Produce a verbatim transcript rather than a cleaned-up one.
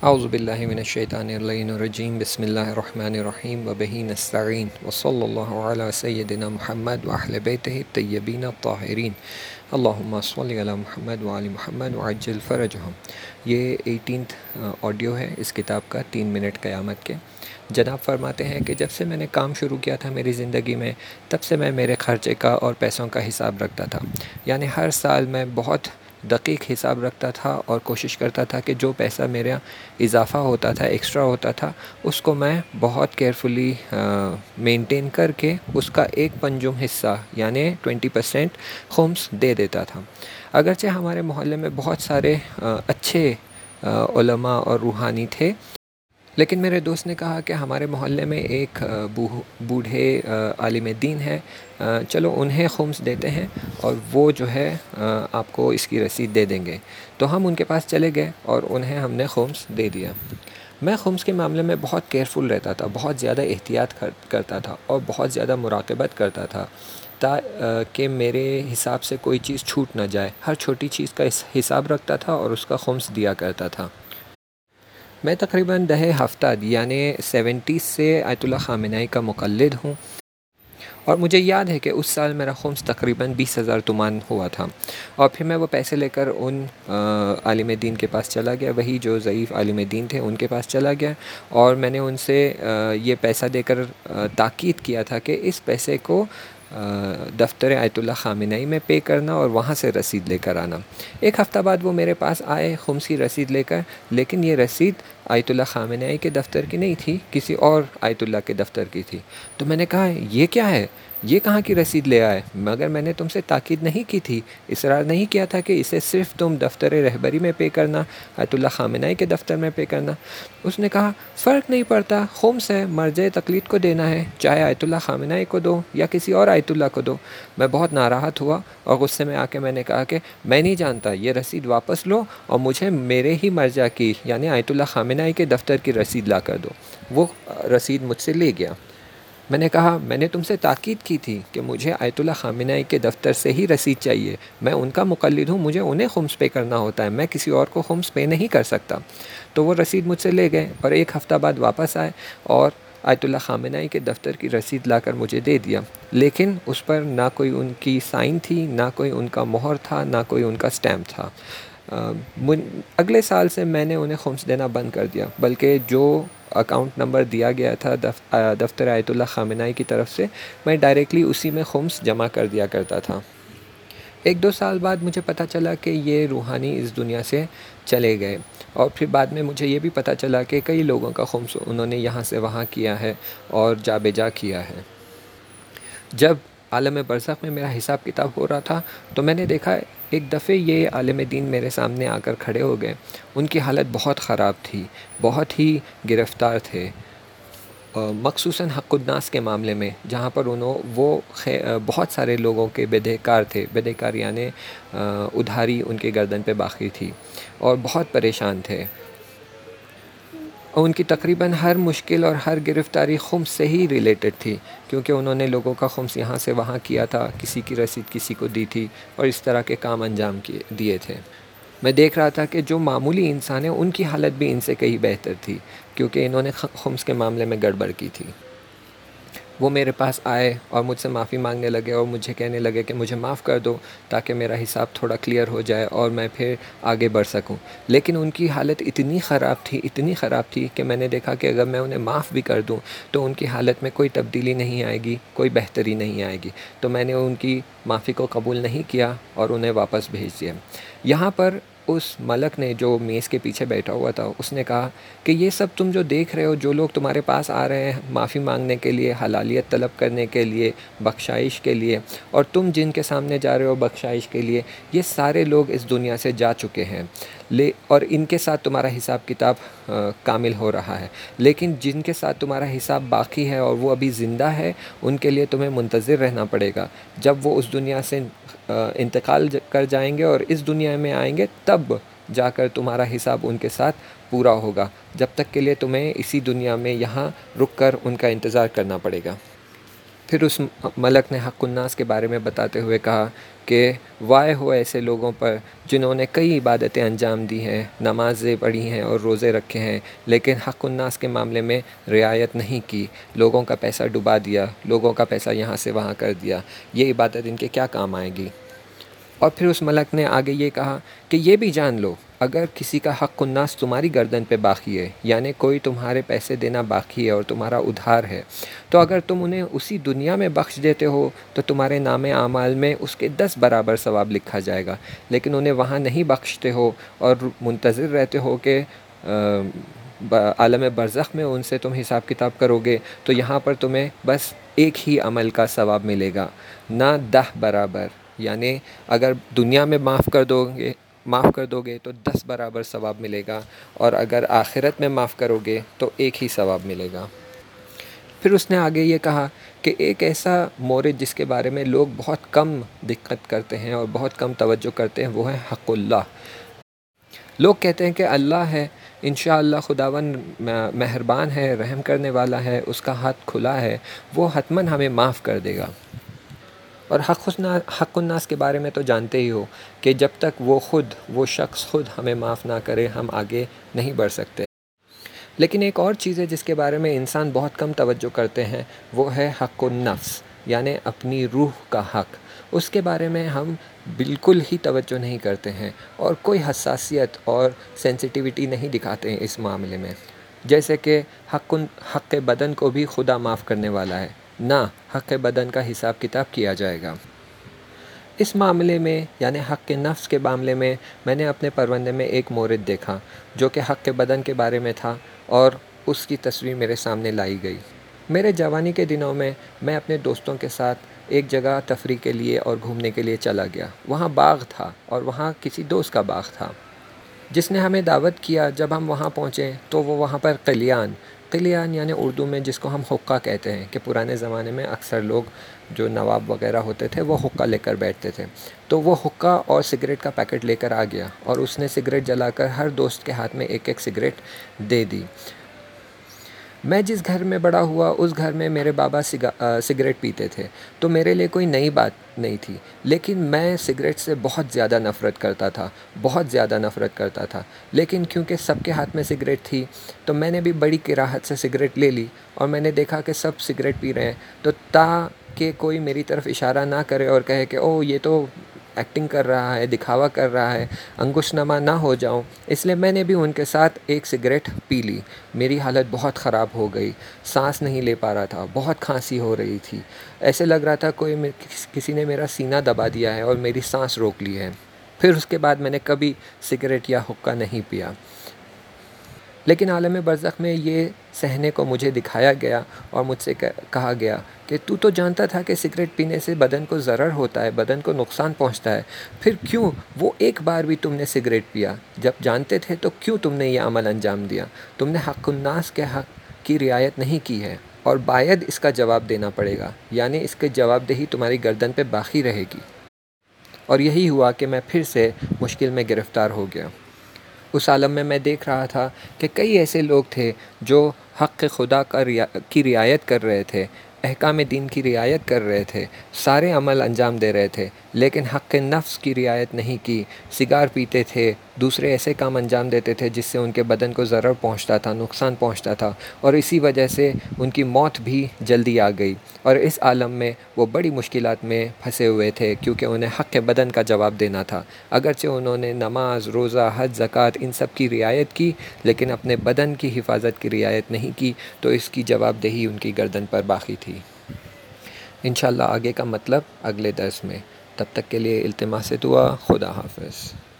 اعوذ باللہ من الشیطان اللعین الرجیم بسم اللہ الرحمن الرحیم وبہ نستعین وصلی اللہ علی سیدنا محمد وأہل بیتہ الطیبین الطاہرین اللہم صلی علی محمد وآل محمد وعجل فرجہم۔ یہ ایٹینتھ آڈیو ہے اس کتاب کا، تین منٹ قیامت کے۔ جناب فرماتے ہیں کہ جب سے میں نے کام شروع کیا تھا میری زندگی میں، تب سے میں میرے خرچے کا اور پیسوں کا حساب رکھتا تھا۔ یعنی ہر سال میں بہت دقیق حساب رکھتا تھا اور کوشش کرتا تھا کہ جو پیسہ میرا اضافہ ہوتا تھا، ایکسٹرا ہوتا تھا، اس کو میں بہت کیئرفلی مینٹین کر کے اس کا ایک پنجم حصہ یعنی ٹوینٹی پرسینٹ خمس دے دیتا تھا۔ اگرچہ ہمارے محلے میں بہت سارے اچھے علماء اور روحانی تھے، لیکن میرے دوست نے کہا کہ ہمارے محلے میں ایک بوڑھے عالم دین ہے، چلو انہیں خمس دیتے ہیں اور وہ جو ہے آپ کو اس کی رسید دے دیں گے۔ تو ہم ان کے پاس چلے گئے اور انہیں ہم نے خمس دے دیا۔ میں خمس کے معاملے میں بہت کیئرفل رہتا تھا، بہت زیادہ احتیاط کرتا تھا اور بہت زیادہ مراقبت کرتا تھا تاکہ میرے حساب سے کوئی چیز چھوٹ نہ جائے۔ ہر چھوٹی چیز کا حساب رکھتا تھا اور اس کا خمس دیا کرتا تھا۔ میں تقریباً دہے ہفتہ یعنی سیونٹیز سے آیت اللہ خامنہئی کا مقلد ہوں، اور مجھے یاد ہے کہ اس سال میرا خمس تقریباً بیس ہزار تومان ہوا تھا، اور پھر میں وہ پیسے لے کر ان عالم دین کے پاس چلا گیا، وہی جو ضعیف عالم دین تھے ان کے پاس چلا گیا، اور میں نے ان سے یہ پیسہ دے کر تاکید کیا تھا کہ اس پیسے کو دفتر آیت اللہ خامنہئی میں پے کرنا اور وہاں سے رسید لے کر آنا۔ ایک ہفتہ بعد وہ میرے پاس آئے خمس کی رسید لے کر، لیکن یہ رسید آیت اللہ خامنہئی کے دفتر کی نہیں تھی، کسی اور آیت اللہ کے دفتر کی تھی۔ تو میں نے کہا یہ کیا ہے، یہ کہاں کی رسید لے آئے؟ مگر میں نے تم سے تاکید نہیں کی تھی، اصرار نہیں کیا تھا کہ اسے صرف تم دفتر رہبری میں پے کرنا، آیت اللہ خامنہئی کے دفتر میں پے کرنا۔ اس نے کہا فرق نہیں پڑتا، خمس ہے، مرجع تقلید کو دینا ہے، چاہے آیت اللہ خامنہئی کو دو یا کسی اور آیت اللہ کو دو۔ میں بہت ناراحت ہوا اور غصے میں آ کے میں نے کہا کہ میں نہیں جانتا، یہ رسید واپس لو اور مجھے میرے ہی مرجع کی یعنی آیت اللہ خامنہئی کے دفتر کی رسید لا کر دو۔ وہ رسید مجھ سے لے گیا۔ میں نے کہا میں نے تم سے تاکید کی تھی کہ مجھے آیت اللہ خامنہئی کے دفتر سے ہی رسید چاہیے، میں ان کا مقلد ہوں، مجھے انہیں خمس پے کرنا ہوتا ہے، میں کسی اور کو خمس پے نہیں کر سکتا۔ تو وہ رسید مجھ سے لے گئے اور ایک ہفتہ بعد واپس آئے اور آیت اللہ خامنہئی کے دفتر کی رسید لا کر مجھے دے دیا، لیکن اس پر نہ کوئی ان کی سائن تھی، نہ کوئی ان کا مہر تھا، نہ کوئی ان کا سٹیمپ تھا۔ اگلے سال سے میں نے انہیں خمس دینا بند کر دیا، بلکہ جو اکاؤنٹ نمبر دیا گیا تھا دفتر آیت اللہ خامنہئی کی طرف سے، میں ڈائریکٹلی اسی میں خمس جمع کر دیا کرتا تھا۔ ایک دو سال بعد مجھے پتہ چلا کہ یہ روحانی اس دنیا سے چلے گئے، اور پھر بعد میں مجھے یہ بھی پتہ چلا کہ کئی لوگوں کا خمس انہوں نے یہاں سے وہاں کیا ہے اور جا بے جا کیا ہے۔ جب عالم برزخ میں میرا حساب کتاب ہو رہا تھا تو میں نے دیکھا ایک دفعہ یہ عالم دین میرے سامنے آ کر کھڑے ہو گئے۔ ان کی حالت بہت خراب تھی، بہت ہی گرفتار تھے، مخصوصاً حق الناس کے معاملے میں، جہاں پر انہوں وہ بہت سارے لوگوں کے بدہکار تھے، بدہکار یعنی ادھاری ان کے گردن پہ باقی تھی، اور بہت پریشان تھے۔ اور ان کی تقریباً ہر مشکل اور ہر گرفتاری خمس سے ہی ریلیٹڈ تھی، کیونکہ انہوں نے لوگوں کا خمس یہاں سے وہاں کیا تھا، کسی کی رسید کسی کو دی تھی اور اس طرح کے کام انجام دیے تھے۔ میں دیکھ رہا تھا کہ جو معمولی انسان ہیں ان کی حالت بھی ان سے کہیں بہتر تھی، کیونکہ انہوں نے خمس کے معاملے میں گڑبڑ کی تھی۔ وہ میرے پاس آئے اور مجھ سے معافی مانگنے لگے اور مجھے کہنے لگے کہ مجھے معاف کر دو تاکہ میرا حساب تھوڑا کلیئر ہو جائے اور میں پھر آگے بڑھ سکوں۔ لیکن ان کی حالت اتنی خراب تھی، اتنی خراب تھی کہ میں نے دیکھا کہ اگر میں انہیں معاف بھی کر دوں تو ان کی حالت میں کوئی تبدیلی نہیں آئے گی، کوئی بہتری نہیں آئے گی۔ تو میں نے ان کی معافی کو قبول نہیں کیا اور انہیں واپس بھیج دیا۔ یہاں پر اس ملک نے جو میز کے پیچھے بیٹھا ہوا تھا، اس نے کہا کہ یہ سب تم جو دیکھ رہے ہو، جو لوگ تمہارے پاس آ رہے ہیں معافی مانگنے کے لیے، حلالیت طلب کرنے کے لیے، بخشائش کے لیے، اور تم جن کے سامنے جا رہے ہو بخشائش کے لیے، یہ سارے لوگ اس دنیا سے جا چکے ہیں، لے اور ان کے ساتھ تمہارا حساب کتاب کامل ہو رہا ہے۔ لیکن جن کے ساتھ تمہارا حساب باقی ہے اور وہ ابھی زندہ ہے، ان کے لیے تمہیں منتظر رہنا پڑے گا۔ جب وہ اس دنیا سے انتقال کر جائیں گے اور اس دنیا میں آئیں گے، تب جا کر تمہارا حساب ان کے ساتھ پورا ہوگا۔ جب تک کے لیے تمہیں اسی دنیا میں یہاں رک کر ان کا انتظار کرنا پڑے گا۔ پھر اس ملک نے حق الناس کے بارے میں بتاتے ہوئے کہا کہ وائے ہو ایسے لوگوں پر جنہوں نے کئی عبادتیں انجام دی ہیں، نمازیں پڑھی ہیں اور روزے رکھے ہیں، لیکن حق الناس کے معاملے میں رعایت نہیں کی، لوگوں کا پیسہ ڈبا دیا، لوگوں کا پیسہ یہاں سے وہاں کر دیا، یہ عبادت ان کے کیا کام آئے گی؟ اور پھر اس ملک نے آگے یہ کہا کہ یہ بھی جان لو، اگر کسی کا حق الناس تمہاری گردن پہ باقی ہے، یعنی کوئی تمہارے پیسے دینا باقی ہے اور تمہارا ادھار ہے، تو اگر تم انہیں اسی دنیا میں بخش دیتے ہو تو تمہارے نام اعمال میں اس کے دس برابر ثواب لکھا جائے گا، لیکن انہیں وہاں نہیں بخشتے ہو اور منتظر رہتے ہو کہ عالم برزخ میں ان سے تم حساب کتاب کرو گے، تو یہاں پر تمہیں بس ایک ہی عمل کا ثواب ملے گا، نہ دہ برابر، یعنی اگر دنیا میں معاف کر دو گے معاف کر دو گے تو دس برابر ثواب ملے گا، اور اگر آخرت میں معاف کرو گے تو ایک ہی ثواب ملے گا۔ پھر اس نے آگے یہ کہا کہ ایک ایسا مورد جس کے بارے میں لوگ بہت کم دقت کرتے ہیں اور بہت کم توجہ کرتے ہیں، وہ ہے حق اللہ۔ لوگ کہتے ہیں کہ اللہ ہے، انشاءاللہ خداوند مہربان ہے، رحم کرنے والا ہے، اس کا ہاتھ کھلا ہے، وہ حتماً ہمیں معاف کر دے گا۔ اور حق حق الناس کے بارے میں تو جانتے ہی ہو کہ جب تک وہ خود وہ شخص خود ہمیں معاف نہ کرے ہم آگے نہیں بڑھ سکتے۔ لیکن ایک اور چیز ہے جس کے بارے میں انسان بہت کم توجہ کرتے ہیں، وہ ہے حق النفس، یعنی اپنی روح کا حق۔ اس کے بارے میں ہم بالکل ہی توجہ نہیں کرتے ہیں اور کوئی حساسیت اور سینسیٹیوٹی نہیں دکھاتے ہیں اس معاملے میں، جیسے کہ حق حق بدن کو بھی خدا معاف کرنے والا ہے، نہ حق بدن کا حساب کتاب کیا جائے گا۔ اس معاملے میں یعنی حق نفس کے معاملے میں میں نے اپنے پروندے میں ایک مورد دیکھا جو کہ حق بدن کے بارے میں تھا، اور اس کی تصویر میرے سامنے لائی گئی۔ میرے جوانی کے دنوں میں میں اپنے دوستوں کے ساتھ ایک جگہ تفریح کے لیے اور گھومنے کے لیے چلا گیا۔ وہاں باغ تھا اور وہاں کسی دوست کا باغ تھا جس نے ہمیں دعوت کیا۔ جب ہم وہاں پہنچے تو وہ وہاں پر قلیان قلیان یعنی اردو میں جس کو ہم حقہ کہتے ہیں، کہ پرانے زمانے میں اکثر لوگ جو نواب وغیرہ ہوتے تھے وہ حقہ لے کر بیٹھتے تھے، تو وہ حقہ اور سگریٹ کا پیکٹ لے کر آ گیا اور اس نے سگریٹ جلا کر ہر دوست کے ہاتھ میں ایک ایک سگریٹ دے دی۔ میں جس گھر میں بڑا ہوا اس گھر میں میرے بابا سگریٹ پیتے تھے، تو میرے لیے کوئی نئی بات نہیں تھی، لیکن میں سگریٹ سے بہت زیادہ نفرت کرتا تھا بہت زیادہ نفرت کرتا تھا لیکن کیونکہ سب کے ہاتھ میں سگریٹ تھی تو میں نے بھی بڑی کراہت سے سگریٹ لے لی، اور میں نے دیکھا کہ سب سگریٹ پی رہے ہیں، تو تاکہ کوئی میری طرف اشارہ نہ کرے اور کہے کہ او یہ تو ایکٹنگ کر رہا ہے، دکھاوا کر رہا ہے، انگوش نما نہ ہو جاؤں، اس لیے میں نے بھی ان کے ساتھ ایک سگریٹ پی لی۔ میری حالت بہت خراب ہو گئی، سانس نہیں لے پا رہا تھا، بہت کھانسی ہو رہی تھی، ایسے لگ رہا تھا کوئی کسی نے میرا سینہ دبا دیا ہے اور میری سانس روک لی ہے۔ پھر اس کے بعد میں نے کبھی سگریٹ یا حقہ نہیں پیا۔ لیکن عالم برزخ میں یہ سہنے کو مجھے دکھایا گیا اور مجھ سے کہا گیا کہ تو تو جانتا تھا کہ سگریٹ پینے سے بدن کو ضرر ہوتا ہے، بدن کو نقصان پہنچتا ہے، پھر کیوں وہ ایک بار بھی تم نے سگریٹ پیا؟ جب جانتے تھے تو کیوں تم نے یہ عمل انجام دیا؟ تم نے حق الناس کے حق کی رعایت نہیں کی ہے، اور باید اس کا جواب دینا پڑے گا، یعنی اس کے جواب دہی تمہاری گردن پہ باقی رہے گی۔ اور یہی ہوا کہ میں پھر سے مشکل میں گرفتار ہو گیا۔ اس عالم میں میں دیکھ رہا تھا کہ کئی ایسے لوگ تھے جو حق خدا کا ریا کی رعایت کر رہے تھے، احکام دین کی رعایت کر رہے تھے، سارے عمل انجام دے رہے تھے، لیکن حق نفس کی رعایت نہیں کی، سگار پیتے تھے، دوسرے ایسے کام انجام دیتے تھے جس سے ان کے بدن کو ضرر پہنچتا تھا، نقصان پہنچتا تھا، اور اسی وجہ سے ان کی موت بھی جلدی آ گئی، اور اس عالم میں وہ بڑی مشکلات میں پھنسے ہوئے تھے کیونکہ انہیں حق بدن کا جواب دینا تھا۔ اگرچہ انہوں نے نماز، روزہ، حج، زکوٰۃ ان سب کی رعایت کی، لیکن اپنے بدن کی حفاظت کی رعایت نہیں کی، تو اس کی جواب دہی ان کی گردن پر باقی تھی۔ انشاءاللہ آگے کا مطلب اگلے درس میں، تب تک کے لیے التماس دعا، خدا حافظ۔